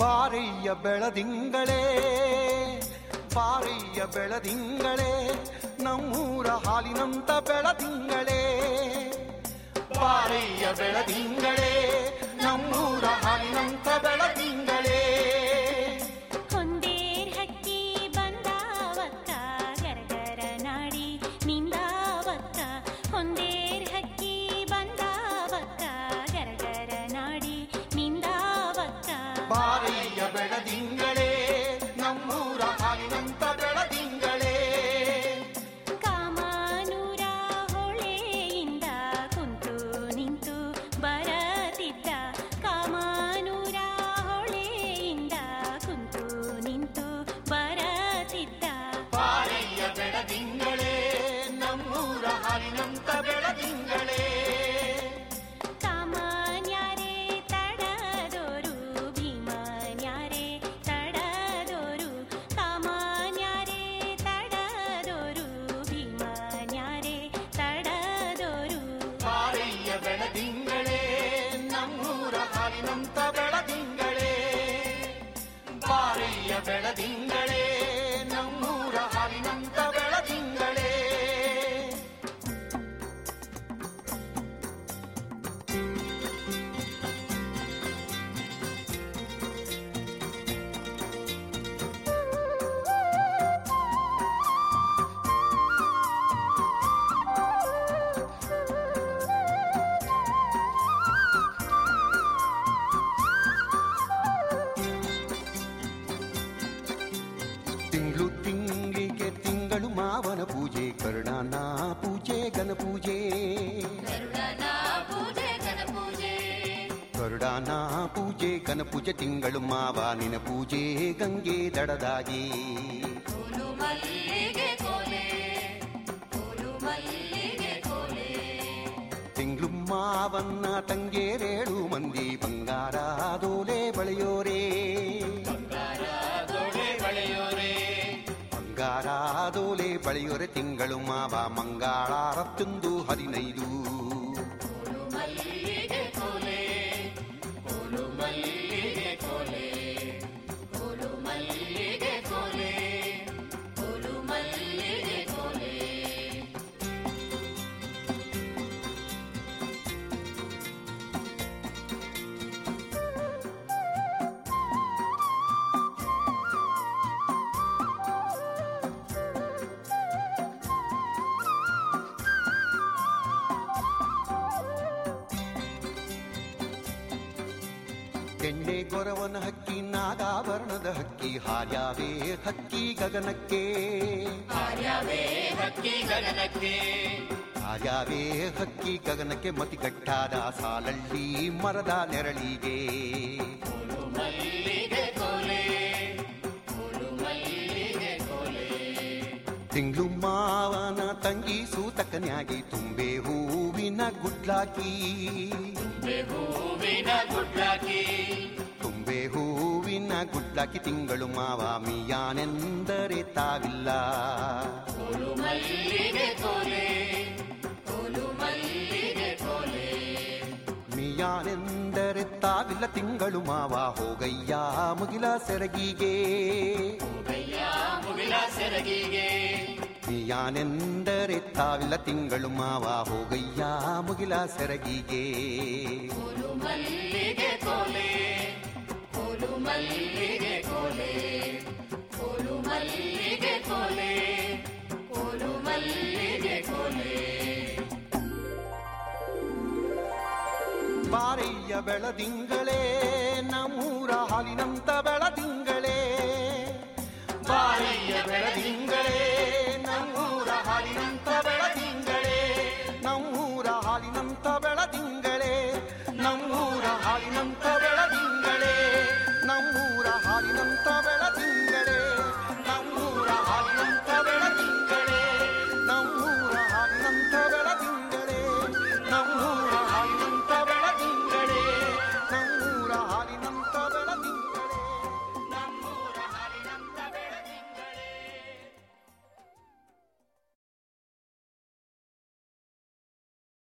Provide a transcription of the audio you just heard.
ಬಾರಯ್ಯ ಬೆಳದಿಂಗಳೇ ಬಾರಯ್ಯ ಬೆಳದಿಂಗಳೇ ನಮ್ಮೂರ ಹಾಲಿನಂತ ಬೆಳದಿಂಗಳೇ ಬಾರಯ್ಯ ಬೆಳದಿಂಗಳೇ ನಮ್ಮೂರ ಹಾಲಿನಂತ ಬೆಳದಿಂಗಳೇ ಹೊಂದೇರ್ ಹಕ್ಕಿ ಬಂದಾವಕ್ಕ ಗರಗರ ನಾಡಿ ನಿಂದಾವಕ್ಕ ಹೊಂದೇರ್ ಹಕ್ಕಿ ಬಂದಾವಕ್ಕ ಗರಗರ ನಾಡಿ ನಿಂದಾವಕ್ಕ ಬಾರಯ್ಯ ಬೆಳದಿಂಗಳೇ ನಮ್ಮೂರ ಹಾಲಿನಂತ ಬೆಳದಿಂಗಳೇ ಕಾಮಾನೂರ ಹೊಳೆಯಿಂದ ಕುಂತು ನಿಂತು ಬರತಿದ್ದ ಕಾಮಾನೂರ ಹೊಳೆಯಿಂದ ಕುಂತು ನಿಂತು ಬರತಿದ್ದ ಬಾರಯ್ಯ ಬೆಳದಿಂಗಳೇ ನಮ್ಮೂರ ಹಾಲಿನಂತ ಬೆಳದಿಂಗಳೇ ಕಾಮಾನ್ಯಾರೇ ತಡದೋರು ಭೀಮನ್ಯಾರೇ ತಡದೋರು ಕಾಮಾನ್ಯಾರೇ ತಡದೋರು ಭೀಮನ್ಯಾರೇ ತಡದೋರು ಬಾರಯ್ಯ ಬೆಳದಿಂಗಳೇ ನಮ್ಮೂರ ಹಾಲಿನಂತ ಬೆಳದಿಂಗಳೇ ಬಾರಯ್ಯ ಬೆಳದಿಂಗಳೇ ನಮ್ಮೂರ ಹಾಲಿನಂತ ಬೆಳದಿಂಗಳೇ ತಿಂಗಳು ತಿಂಗಳಿಗೆ ತಿಂಗಳು ಮಾವನ ಪೂಜೆ ಕರುಣಾನ ಪೂಜೆ ಗಣ ಪೂಜೆ ಕರುಡಾನ ಪೂಜೆ ಗಣ ಪೂಜೆ ತಿಂಗಳು ಮಾವನಿನ ಪೂಜೆ ಗಂಗೆ ದಡದಾಗಿ ತಿಂಗಳು ಮಾವನ್ನ ತಂಗೇರೇಳು ಮಂದಿ ಬಂಗಾರದೋಲೆ ಬಳೆಯೋರೇ ಬಂಗಾರದೋಲೆ ಬಳೆಯೋರೆ ತಿಂಗಳು ಮಾವ ಮಂಗಳಾರತ್ತೊಂದು 15 ಎಣ್ಣೆ ಗೊರವನ ಹಕ್ಕಿ ನಾಗಾಭರಣದ ಹಕ್ಕಿ ಹಾರ್ಯಾವೇ ಹಕ್ಕಿ ಗಗನಕ್ಕೆ ಹಾರ್ಯಾವೇ ಹಕ್ಕಿ ಗಗನಕ್ಕೆ ಮತಿಗಟ್ಟಾದ ಸಾಲಳ್ಳಿ ಮರದ ನೆರಳಿಗೆ ತಿಂಗಳು ಮಾವನ ತಂಗಿ ಸೂತಕನ್ಯಾಗಿ ತುಂಬೆ ಹೂವಿನ ಗುಡ್ಲಾಕಿ ತುಂಬೆ ಹೂವಿನ ಗುಡ್ಲಾಕಿ ತಿಂಗಳು ಮಾವ ಮಿಯಾನೆಂದರೆ ತಾವಿಲ್ಲ ಮಿಯಾನೆಂದರೆ ತಾವಿಲ್ಲ ತಿಂಗಳು ಮಾವ ಹೋಗಯ್ಯ ಮುಗಿಲ ಸೆರಗಿಗೆ ಮಿಯಾನೆಂದರೆ ತಾವಿಲ್ಲ ತಿಂಗಳು ಮಾವ ಹೋಗಯ್ಯ ಮುಗಿಲ ಸೆರಗಿಗೆ ಬಾರಯ್ಯ ಬೆಳದಿಂಗಳೇ ನಮ್ಮೂರ ಹಾಲಿನಂತ ಬೆಳದಿಂಗಳೇ ಬಾರಯ್ಯ ಬೆಳದಿಂಗಳೇ